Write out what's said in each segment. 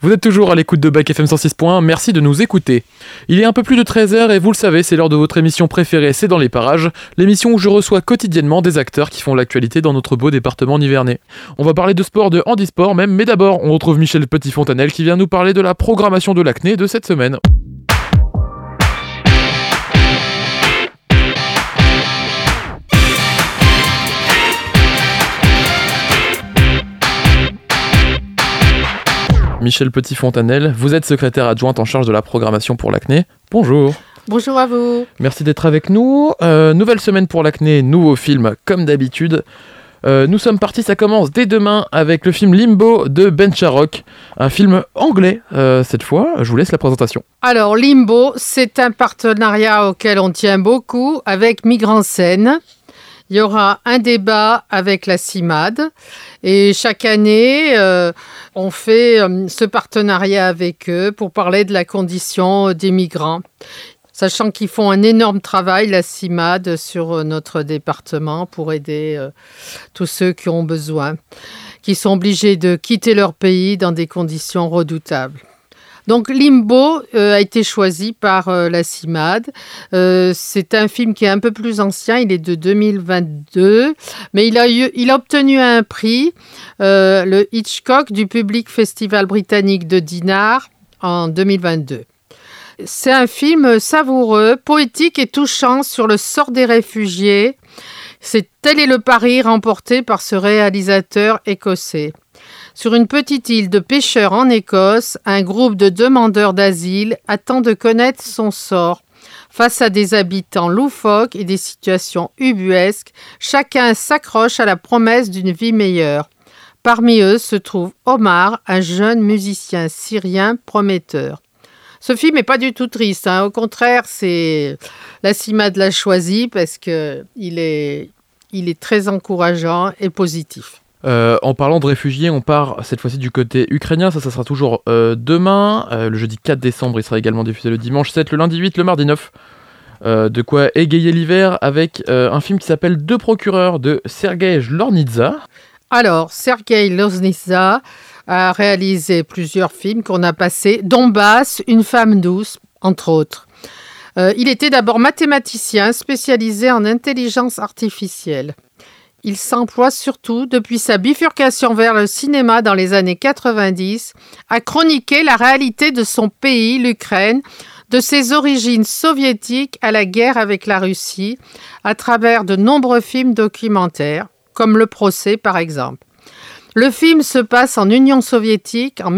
Vous êtes toujours à l'écoute de Bac FM 106.1, merci de nous écouter. Il est un peu plus de 13h et vous le savez, c'est l'heure de votre émission préférée, C'est dans les parages, l'émission où je reçois quotidiennement des acteurs qui font l'actualité dans notre beau département nivernais. On va parler de sport, de handisport même, mais d'abord, on retrouve Michel Petit-Fontanel qui vient nous parler de la programmation de l'ACNE de cette semaine. Michel Petit-Fontanel, vous êtes secrétaire adjointe en charge de la programmation pour l'ACNE. Bonjour. Bonjour à vous. Merci d'être avec nous. Nouvelle semaine pour l'ACNE, nouveau film comme d'habitude. Nous sommes partis, ça commence dès demain avec le film Limbo de Ben Sharrock, un film anglais cette fois. Je vous laisse la présentation. Alors Limbo, c'est un partenariat auquel on tient beaucoup avec Migrants Scène. Il y aura un débat avec la CIMAD et chaque année, on fait ce partenariat avec eux pour parler de la condition des migrants. Sachant qu'ils font un énorme travail, la CIMAD, sur notre département pour aider tous ceux qui ont besoin, qui sont obligés de quitter leur pays dans des conditions redoutables. Donc Limbo a été choisi par la CIMAD. C'est un film qui est un peu plus ancien, il est de 2022, mais il a obtenu un prix, le Hitchcock du Public Festival britannique de Dinard en 2022. C'est un film savoureux, poétique et touchant sur le sort des réfugiés. Tel est le pari remporté par ce réalisateur écossais. Sur une petite île de pêcheurs en Écosse, un groupe de demandeurs d'asile attend de connaître son sort. Face à des habitants loufoques et des situations ubuesques, chacun s'accroche à la promesse d'une vie meilleure. Parmi eux se trouve Omar, un jeune musicien syrien prometteur. Ce film n'est pas du tout triste, Au contraire, c'est la CIMAD l'a choisi parce qu'il est très encourageant et positif. En parlant de réfugiés, on part cette fois-ci du côté ukrainien, ça sera toujours demain, le jeudi 4 décembre, il sera également diffusé le dimanche 7, le lundi 8, le mardi 9. De quoi égayer l'hiver avec un film qui s'appelle Deux procureurs de Sergueï Lornitsa. Alors, Sergueï Lornitsa a réalisé plusieurs films qu'on a passés, Donbass, Une femme douce, entre autres. Il était d'abord mathématicien spécialisé en intelligence artificielle. Il s'emploie surtout, depuis sa bifurcation vers le cinéma dans les années 90, à chroniquer la réalité de son pays, l'Ukraine, de ses origines soviétiques à la guerre avec la Russie, à travers de nombreux films documentaires, comme Le Procès par exemple. Le film se passe en Union soviétique en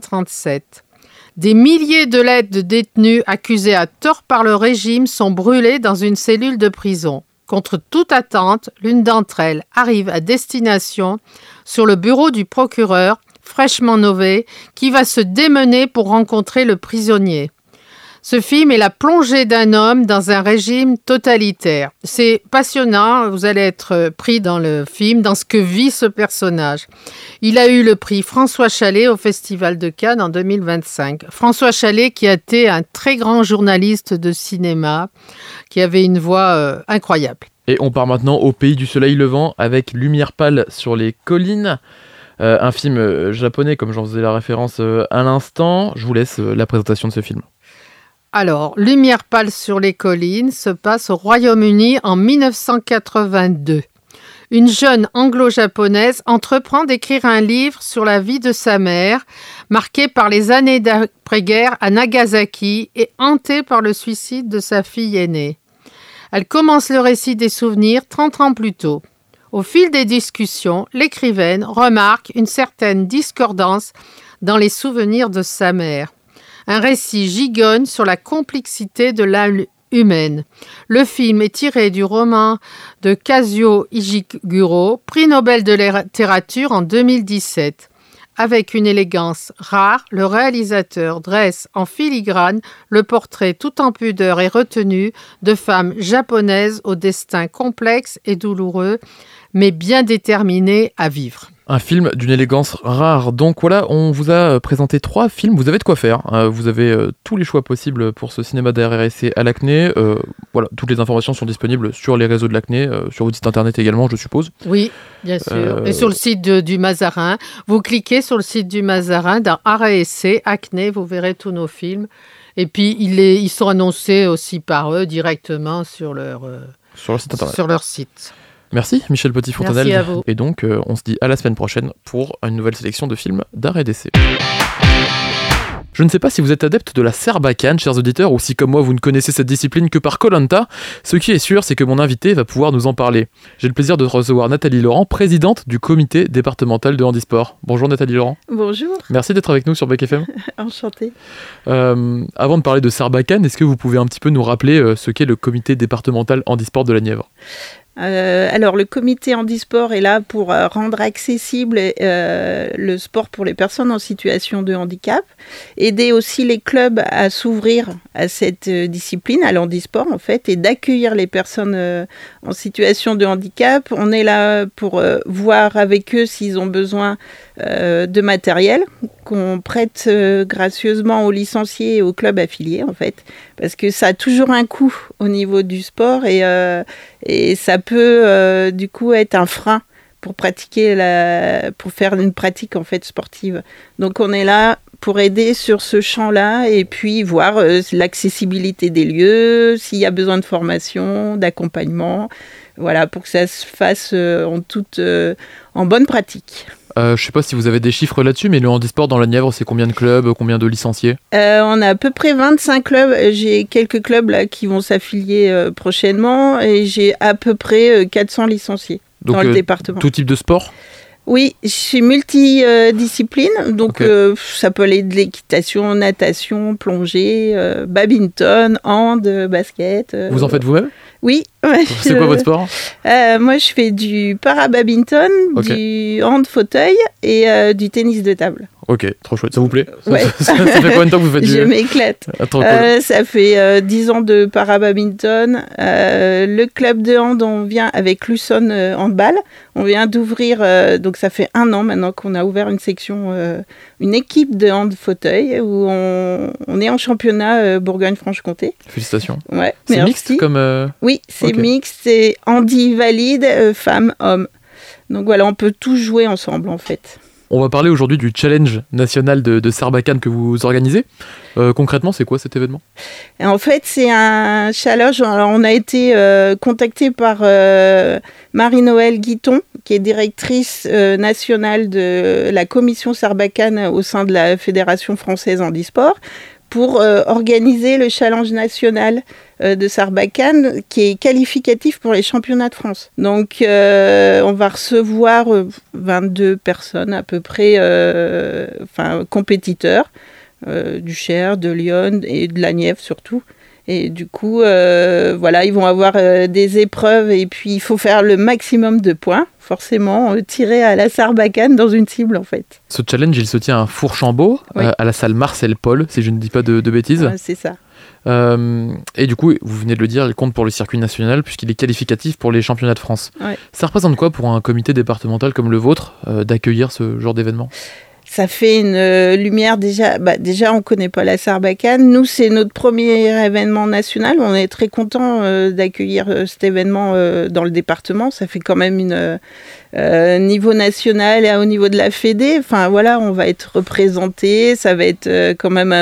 1937. Des milliers de lettres de détenus accusés à tort par le régime sont brûlées dans une cellule de prison. Contre toute attente, l'une d'entre elles arrive à destination sur le bureau du procureur, fraîchement nommé, qui va se démener pour rencontrer le prisonnier. Ce film est la plongée d'un homme dans un régime totalitaire. C'est passionnant, vous allez être pris dans le film, dans ce que vit ce personnage. Il a eu le prix François Chalais au Festival de Cannes en 2025. François Chalais qui a été un très grand journaliste de cinéma, qui avait une voix incroyable. Et on part maintenant au pays du soleil levant avec Lumière pâle sur les collines. Un film japonais, comme j'en faisais la référence à l'instant. Je vous laisse la présentation de ce film. Alors, Lumière pâle sur les collines se passe au Royaume-Uni en 1982. Une jeune anglo-japonaise entreprend d'écrire un livre sur la vie de sa mère, marquée par les années d'après-guerre à Nagasaki et hantée par le suicide de sa fille aînée. Elle commence le récit des souvenirs 30 ans plus tôt. Au fil des discussions, l'écrivaine remarque une certaine discordance dans les souvenirs de sa mère. Un récit gigonne sur la complexité de l'âme humaine. Le film est tiré du roman de Kazuo Ishiguro, prix Nobel de littérature en 2017. Avec une élégance rare, le réalisateur dresse en filigrane le portrait tout en pudeur et retenue de femmes japonaises au destin complexe et douloureux, mais bien déterminées à vivre. Un film d'une élégance rare. Donc voilà, on vous a présenté 3 films, vous avez de quoi faire. Vous avez tous les choix possibles pour ce cinéma d'ARSC à Lacnay. Voilà, toutes les informations sont disponibles sur les réseaux de Lacnay, sur votre site internet également, je suppose. Oui, bien sûr. Et sur le site du Mazarin. Vous cliquez sur le site du Mazarin, dans ARSC, Lacnay, vous verrez tous nos films. Et puis, ils sont annoncés aussi par eux directement sur leur site internet. Sur leur site. Merci Michel Petit-Fontanelle. Merci à vous. Et donc, on se dit à la semaine prochaine pour une nouvelle sélection de films d'art et d'essai. Je ne sais pas si vous êtes adepte de la Sarbacane, chers auditeurs, ou si comme moi vous ne connaissez cette discipline que par Koh-Lanta. Ce qui est sûr, c'est que mon invité va pouvoir nous en parler. J'ai le plaisir de recevoir Nathalie Laurent, présidente du comité départemental de handisport. Bonjour Nathalie Laurent. Bonjour. Merci d'être avec nous sur Bec FM. Enchantée. Avant de parler de Sarbacane, est-ce que vous pouvez un petit peu nous rappeler ce qu'est le comité départemental handisport de la Nièvre ? Alors, le comité handisport est là pour rendre accessible le sport pour les personnes en situation de handicap, aider aussi les clubs à s'ouvrir à cette discipline, à l'handisport en fait, et d'accueillir les personnes en situation de handicap. On est là pour voir avec eux s'ils ont besoin de matériel qu'on prête gracieusement aux licenciés et aux clubs affiliés en fait, parce que ça a toujours un coût au niveau du sport et ça peut du coup être un frein pour pour faire une pratique en fait sportive. Donc on est là pour aider sur ce champ-là et puis voir l'accessibilité des lieux, s'il y a besoin de formation, d'accompagnement, voilà, pour que ça se fasse en bonne pratique. Je ne sais pas si vous avez des chiffres là-dessus, mais le handisport dans la Nièvre, c'est combien de clubs, combien de licenciés ? On a à peu près 25 clubs. J'ai quelques clubs là, qui vont s'affilier prochainement et j'ai à peu près 400 licenciés dans le département. Tout type de sport ? Oui, je suis multidiscipline, donc ça peut aller de l'équitation, natation, plongée, badminton, hand, basket. Vous en faites vous-même ? Oui. C'est quoi votre sport ? Moi, je fais du para-badminton, du hand fauteuil et du tennis de table. Ok, trop chouette. Ça vous plaît ? Ouais. Ça fait combien de temps que vous faites Je m'éclate. Trop cool. Ça fait 10 ans de para-badminton. Le club de hand, on vient avec Lusson Handball. On vient d'ouvrir, donc ça fait 1 an maintenant qu'on a ouvert une section, une équipe de hand fauteuil où on est en championnat Bourgogne-Franche-Comté. Félicitations. Ouais, c'est merci. Mixte comme... Oui, c'est mixte, c'est handi valide, femmes-hommes. Donc voilà, on peut tous jouer ensemble en fait. On va parler aujourd'hui du challenge national de Sarbacane que vous organisez. Concrètement, c'est quoi cet événement ? Et en fait, c'est un challenge. Alors, on a été contacté par Marie-Noëlle Guiton, qui est directrice nationale de la commission Sarbacane au sein de la Fédération française handisport, pour organiser le challenge national de Sarbacane, qui est qualificatif pour les championnats de France. Donc, on va recevoir 22 personnes à peu près, compétiteurs, du Cher, de Lyon et de la Nièvre surtout. Et du coup, voilà, ils vont avoir des épreuves et puis il faut faire le maximum de points, forcément, tirer à la Sarbacane dans une cible en fait. Ce challenge, il se tient à Fourchambault, à la salle Marcel Paul, si je ne dis pas de bêtises. C'est ça. Et du coup, vous venez de le dire, il compte pour le circuit national puisqu'il est qualificatif pour les championnats de France. Ouais. Ça représente quoi pour un comité départemental comme le vôtre d'accueillir ce genre d'événement ? Ça fait une lumière déjà. Déjà, on ne connaît pas la Sarbacane. Nous, c'est notre premier événement national. On est très contents d'accueillir cet événement dans le département. Ça fait quand même niveau national et au niveau de la Fédé. Enfin, voilà, on va être représentés. Ça va être quand même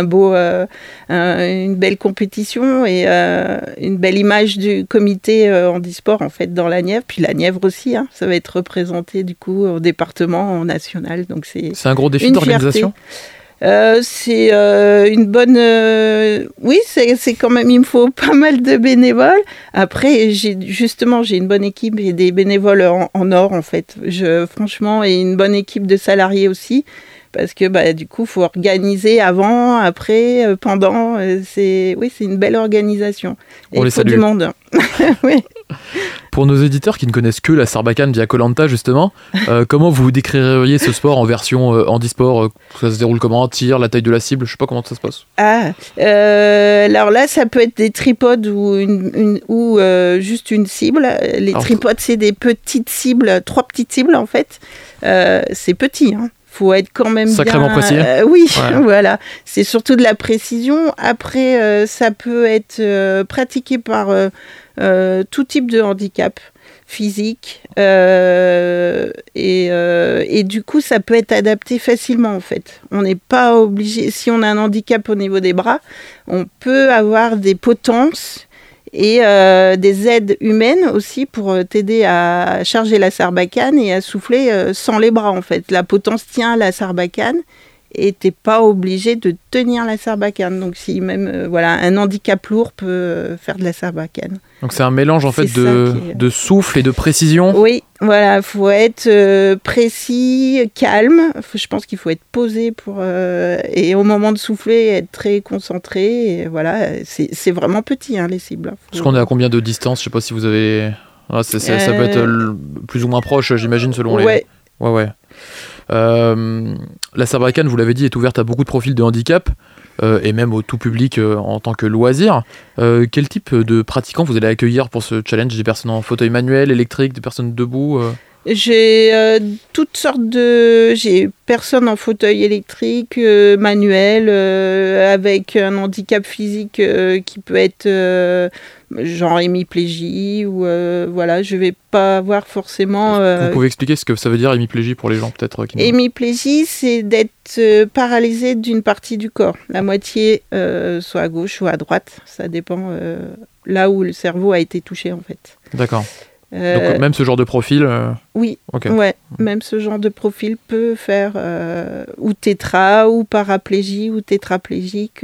une belle compétition et une belle image du comité handisport en fait dans la Nièvre. Puis la Nièvre aussi, hein, ça va être représenté du coup au département, au national. Donc c'est un gros défi d'organisation. C'est une bonne... oui, c'est quand même... Il me faut pas mal de bénévoles. Après, j'ai une bonne équipe et des bénévoles en or, en fait. Franchement, et une bonne équipe de salariés aussi. parce que du coup, il faut organiser avant, après, pendant. C'est une belle organisation. Et On les il faut salue. du monde. Oui. Pour nos éditeurs qui ne connaissent que la Sarbacane via Koh-Lanta, justement, comment vous décririez ce sport en version handisport? Ça se déroule comment? Un tir, la taille de la cible? Je sais pas comment ça se passe. Alors là, ça peut être des tripodes ou juste une cible. Les tripodes, c'est des petites cibles, 3 petites cibles en fait. C'est petit, hein. Faut être quand même sacrément précis. Oui, ouais. Voilà. C'est surtout de la précision. Après, ça peut être pratiqué par tout type de handicap physique et du coup, ça peut être adapté facilement en fait. On n'est pas obligé. Si on a un handicap au niveau des bras, on peut avoir des potences et des aides humaines aussi pour t'aider à charger la sarbacane et à souffler sans les bras en fait. La potence tient la sarbacane et t'es pas obligé de tenir la sarbacane. Donc si même un handicap lourd peut faire de la sarbacane. Donc c'est un mélange en fait de souffle et de précision. Oui, voilà, faut être précis, calme. Je pense qu'il faut être posé et au moment de souffler être très concentré. Et voilà, c'est vraiment petit les cibles. Parce qu'on est à combien de distance? Je sais pas si vous avez. Ça peut être plus ou moins proche, j'imagine, selon les. Ouais. La Sarbacane, vous l'avez dit, est ouverte à beaucoup de profils de handicap et même au tout public en tant que loisir. Quel type de pratiquants vous allez accueillir pour ce challenge? Des personnes en fauteuil manuel, électrique, des personnes debout J'ai toutes sortes j'ai personnes en fauteuil électrique, manuel, avec un handicap physique qui peut être genre hémiplégie ou je vais pas avoir forcément. Vous pouvez expliquer ce que ça veut dire hémiplégie pour les gens peut-être qui Hémiplégie, c'est d'être paralysé d'une partie du corps, la moitié soit à gauche ou à droite, ça dépend là où le cerveau a été touché en fait. D'accord. Donc même ce genre de profil Oui, okay. Ouais, même ce genre de profil peut faire ou tétra, ou paraplégie, ou tétraplégique.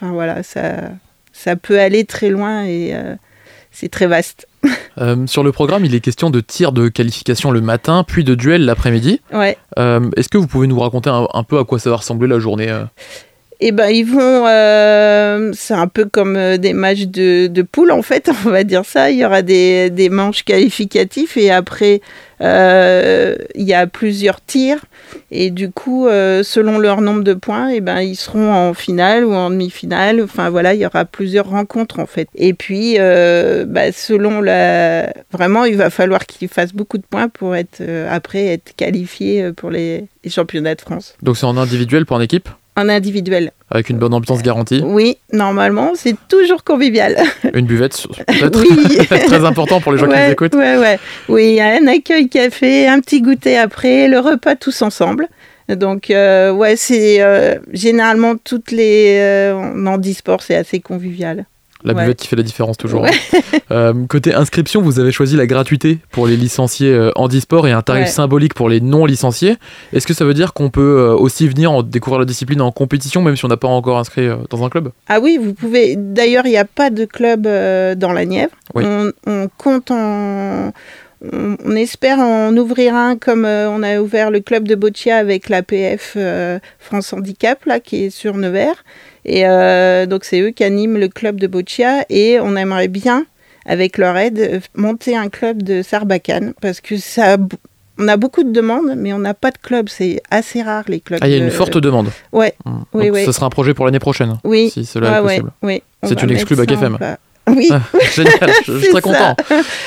Ça peut aller très loin et c'est très vaste. Sur le programme, il est question de tir de qualification le matin, puis de duel l'après-midi. Ouais. Est-ce que vous pouvez nous raconter un peu à quoi ça va ressembler la journée ils vont... c'est un peu comme des matchs de poule, en fait, on va dire ça. Il y aura des manches qualificatifs et après, il y a plusieurs tirs. Et du coup, selon leur nombre de points, ils seront en finale ou en demi-finale. Enfin, voilà, il y aura plusieurs rencontres, en fait. Et puis, selon Vraiment, il va falloir qu'ils fassent beaucoup de points pour après être qualifiés pour les championnats de France. Donc, c'est en individuel, pas en équipe ? En individuel. Avec une bonne ambiance garantie. Oui, normalement, c'est toujours convivial. Une buvette, peut-être. Oui. C'est très important pour les gens qui nous écoutent. Ouais. Oui, il y a un accueil café, un petit goûter après, le repas tous ensemble. Donc, c'est généralement toutes les en handisport, c'est assez convivial. La buvette qui fait la différence toujours. Ouais. Côté inscription, vous avez choisi la gratuité pour les licenciés handisport et un tarif symbolique pour les non-licenciés. Est-ce que ça veut dire qu'on peut aussi venir découvrir la discipline en compétition, même si on n'a pas encore inscrit dans un club ? Ah oui, vous pouvez. D'ailleurs, il n'y a pas de club dans la Nièvre. Oui. On compte on espère en ouvrir un comme on a ouvert le club de boccia avec l'APF France Handicap, là, qui est sur Nevers. Et donc, c'est eux qui animent le club de boccia et on aimerait bien, avec leur aide, monter un club de sarbacane parce que on a beaucoup de demandes, mais on n'a pas de club. C'est assez rare, les clubs. Ah, il y a une forte demande. Ouais. Donc, ce sera un projet pour l'année prochaine. Oui. Si cela est possible. Oui. C'est une exclue Bac FM. Oui. Génial, je suis très content.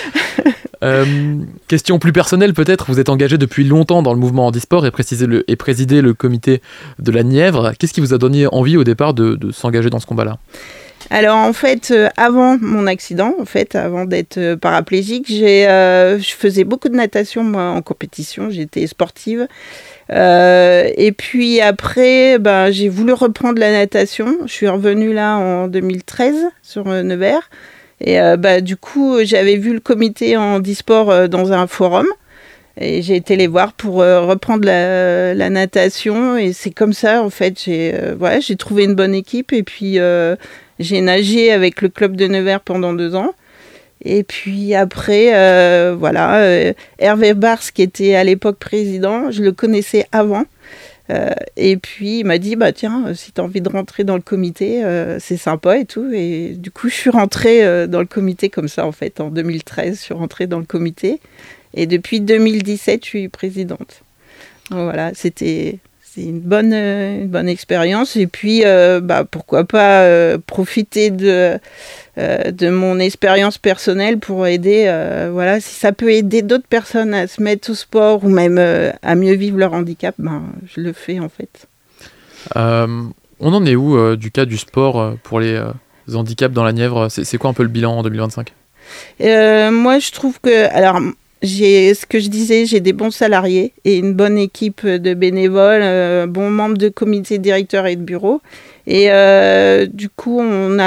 Question plus personnelle peut-être, vous êtes engagé depuis longtemps dans le mouvement handisport et présidé le comité de la Nièvre. Qu'est-ce qui vous a donné envie au départ de s'engager dans ce combat-là ? Alors en fait, avant mon accident, avant d'être paraplégique, je faisais beaucoup de natation moi, en compétition, j'étais sportive. Et puis après, j'ai voulu reprendre la natation. Je suis revenue là en 2013 sur Nevers. Et du coup, j'avais vu le comité handisport dans un forum. Et j'ai été les voir pour reprendre la natation. Et c'est comme ça, en fait, j'ai trouvé une bonne équipe. Et puis, j'ai nagé avec le club de Nevers pendant 2 ans. Et puis après, Hervé Bars, qui était à l'époque président, je le connaissais avant. Et puis il m'a dit tiens, si tu as envie de rentrer dans le comité, c'est sympa et tout. Et du coup je suis rentrée dans le comité comme ça en fait. En 2013 je suis rentrée dans le comité et depuis 2017 je suis présidente. Donc, voilà, c'est une bonne expérience. Et puis pourquoi pas profiter de mon expérience personnelle pour aider, si ça peut aider d'autres personnes à se mettre au sport ou même à mieux vivre leur handicap, je le fais en fait. On en est où du cas du sport pour les handicaps dans la Nièvre ? C'est quoi un peu le bilan en 2025 ? Moi je trouve que, alors ce que je disais, j'ai des bons salariés et une bonne équipe de bénévoles, bons membres de comité directeur et de bureau. Et du coup, on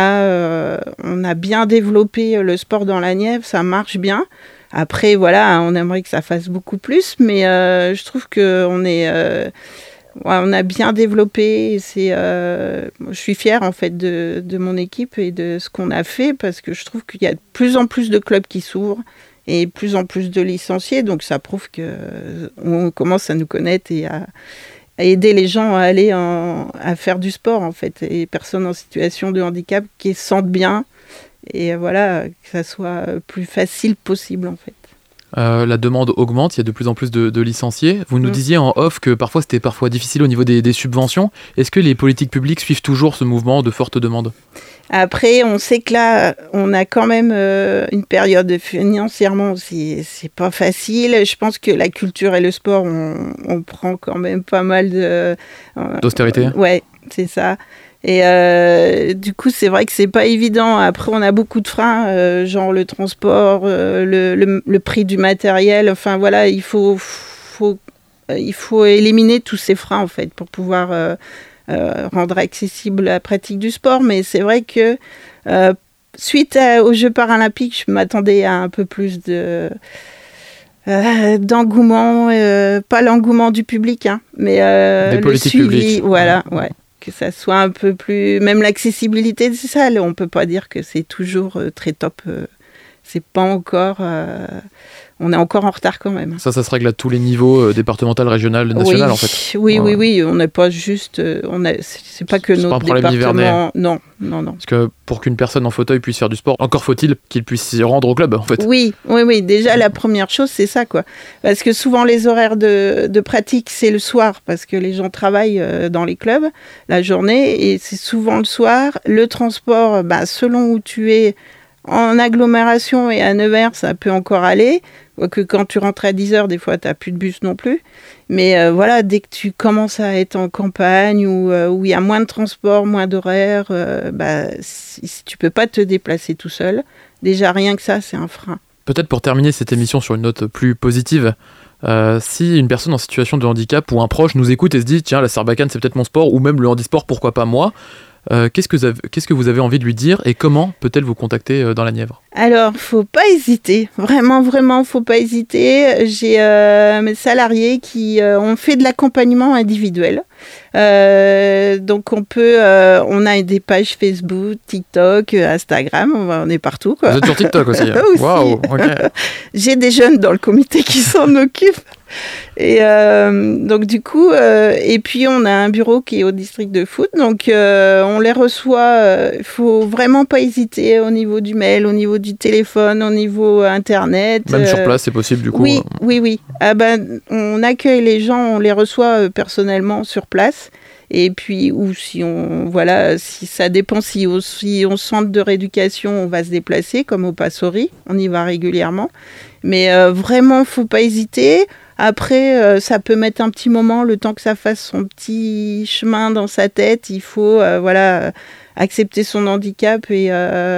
a bien développé le sport dans la Nièvre, ça marche bien. Après, voilà, on aimerait que ça fasse beaucoup plus, mais je trouve qu'on on a bien développé. Je suis fière en fait de mon équipe et de ce qu'on a fait parce que je trouve qu'il y a de plus en plus de clubs qui s'ouvrent et plus en plus de licenciés. Donc ça prouve qu'on commence à nous connaître et à aider les gens à aller à faire du sport en fait, et les personnes en situation de handicap qui se sentent bien et voilà, que ça soit plus facile possible en fait. La demande augmente, il y a de plus en plus de licenciés. Vous nous disiez en off que c'était parfois difficile au niveau des subventions. Est-ce que les politiques publiques suivent toujours ce mouvement de forte demande ? Après, on sait que là, on a quand même une période financièrement, c'est pas facile. Je pense que la culture et le sport, on prend quand même pas mal d'austérité. Ouais, c'est ça. Et du coup, c'est vrai que c'est pas évident. Après, on a beaucoup de freins, genre le transport, le prix du matériel. Enfin, voilà, il faut éliminer tous ces freins, en fait, pour pouvoir rendre accessible la pratique du sport. Mais c'est vrai que suite aux Jeux paralympiques, je m'attendais à un peu plus d'engouement, pas l'engouement du public, hein, mais le suivi, publiques. Voilà, ouais. Que ça soit un peu plus... Même l'accessibilité, c'est ça. On ne peut pas dire que c'est toujours très top. C'est pas encore... on est encore en retard quand même. Ça se règle à tous les niveaux, départemental, régional, national, en fait. Oui. On n'est pas juste... c'est pas que notre département... Non. Parce que pour qu'une personne en fauteuil puisse faire du sport, encore faut-il qu'il puisse s'y rendre au club, en fait. Oui. Déjà, la première chose, c'est ça, quoi. Parce que souvent, les horaires de pratique, c'est le soir, parce que les gens travaillent dans les clubs la journée, et c'est souvent le soir. Le transport, selon où tu es, en agglomération et à Nevers, ça peut encore aller. Que quand tu rentres à 10h, des fois, tu n'as plus de bus non plus. Mais voilà, dès que tu commences à être en campagne où il y a moins de transport, moins d'horaires, si tu ne peux pas te déplacer tout seul, déjà rien que ça, c'est un frein. Peut-être pour terminer cette émission sur une note plus positive, si une personne en situation de handicap ou un proche nous écoute et se dit « Tiens, la Sarbacane, c'est peut-être mon sport » ou même le handisport, pourquoi pas moi ? Qu'est-ce que vous avez envie de lui dire et comment peut-elle vous contacter dans la Nièvre ? Alors, faut pas hésiter. Vraiment, faut pas hésiter. J'ai mes salariés qui ont fait de l'accompagnement individuel. Donc, on a des pages Facebook, TikTok, Instagram. On est partout, quoi. Vous êtes sur TikTok aussi. Waouh, ok. J'ai des jeunes dans le comité qui s'en occupent. Et donc du coup, et puis on a un bureau qui est au district de foot, donc on les reçoit. Il faut vraiment pas hésiter au niveau du mail, au niveau du téléphone, au niveau internet. Même sur place, c'est possible du coup. Oui. On accueille les gens, on les reçoit personnellement sur place. Et puis, ou si ça dépend, si au centre de rééducation, on va se déplacer, comme au Passori, on y va régulièrement. Mais vraiment, faut pas hésiter. Après, ça peut mettre un petit moment, le temps que ça fasse son petit chemin dans sa tête. Il faut, accepter son handicap et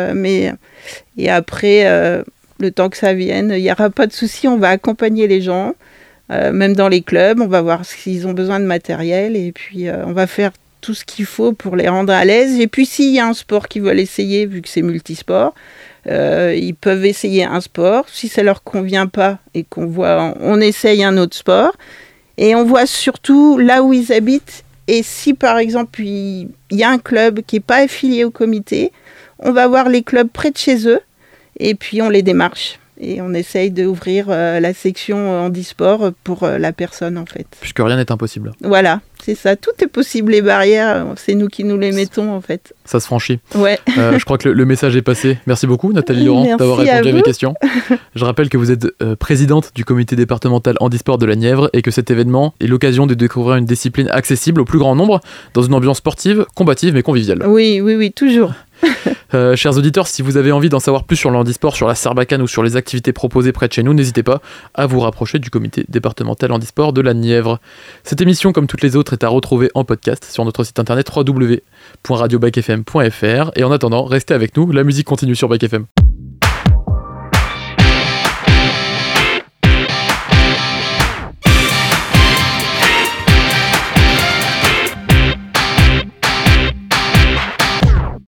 après, le temps que ça vienne, il n'y aura pas de souci. On va accompagner les gens. Même dans les clubs, on va voir s'ils ont besoin de matériel et puis on va faire tout ce qu'il faut pour les rendre à l'aise. Et puis s'il y a un sport qu'ils veulent essayer, vu que c'est multisport, ils peuvent essayer un sport. Si ça leur convient pas et on essaye un autre sport. Et on voit surtout là où ils habitent. Et si par exemple il y a un club qui n'est pas affilié au comité, on va voir les clubs près de chez eux et puis on les démarche. Et on essaye d'ouvrir la section handisport pour la personne, en fait. Puisque rien n'est impossible. Voilà, c'est ça. Tout est possible. Les barrières, c'est nous qui nous les mettons, en fait. Ça se franchit. Ouais. Je crois que le message est passé. Merci beaucoup, Nathalie Laurent, d'avoir répondu à mes questions. Je rappelle que vous êtes présidente du comité départemental handisport de la Nièvre et que cet événement est l'occasion de découvrir une discipline accessible au plus grand nombre dans une ambiance sportive, combative mais conviviale. Oui, toujours. Chers auditeurs, si vous avez envie d'en savoir plus sur le handisport, sur la Sarbacane ou sur les activités proposées près de chez nous, n'hésitez pas à vous rapprocher du comité départemental handisport de la Nièvre. Cette émission, comme toutes les autres, est à retrouver en podcast sur notre site internet www.radiobacfm.fr. Et en attendant, restez avec nous, la musique continue sur Bac FM.